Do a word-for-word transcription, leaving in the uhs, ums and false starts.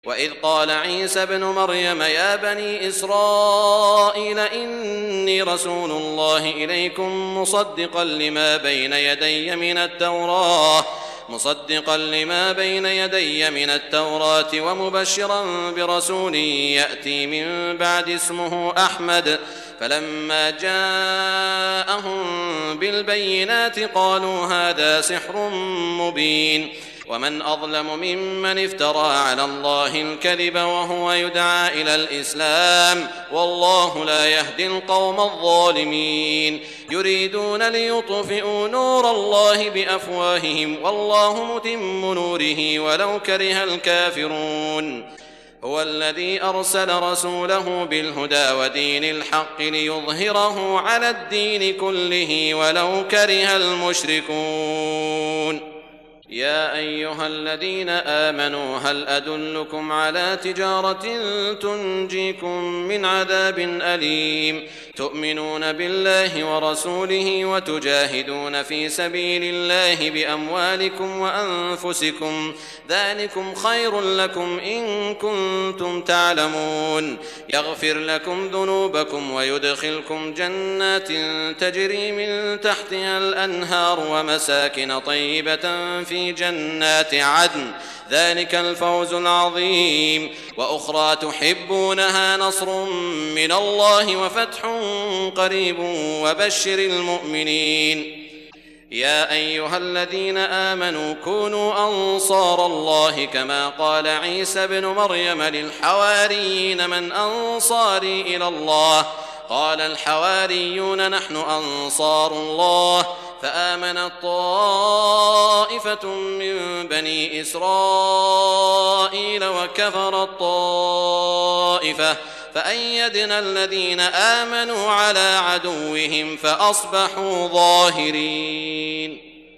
وإذ قال عيسى ابن مريم يا بني إسرائيل إني رسول الله إليكم مصدقا لما بين يدي من التوراة مصدقا لما بين يدي من التوراة ومبشرا برسول يأتي من بعد اسمه أحمد فلما جاءهم بالبينات قالوا هذا سحر مبين ومن أظلم ممن افترى على الله الكذب وهو يدعى إلى الإسلام والله لا يهدي القوم الظالمين يريدون ليطفئوا نور الله بأفواههم والله متم نوره ولو كره الكافرون هو الذي أرسل رسوله بالهدى ودين الحق ليظهره على الدين كله ولو كره المشركون يا أيها الذين آمنوا هل أدلكم على تجارة تنجيكم من عذاب أليم تؤمنون بالله ورسوله وتجاهدون في سبيل الله بأموالكم وأنفسكم ذلكم خير لكم إن كنتم تعلمون يغفر لكم ذنوبكم ويدخلكم جنات تجري من تحتها الأنهار ومساكن طيبة في جنات عدن ذلك الفوز العظيم وأخرى تحبونها نصر من الله وفتح قريب وبشر المؤمنين يا أيها الذين آمنوا كونوا أنصار الله كما قال عيسى ابن مريم للحواريين من أنصاري إلى الله قال الحواريون نحن أنصار الله فآمنت طائفة من بني إسرائيل وكفرت طائفة فأيدنا الذين آمنوا على عدوهم فأصبحوا ظاهرين.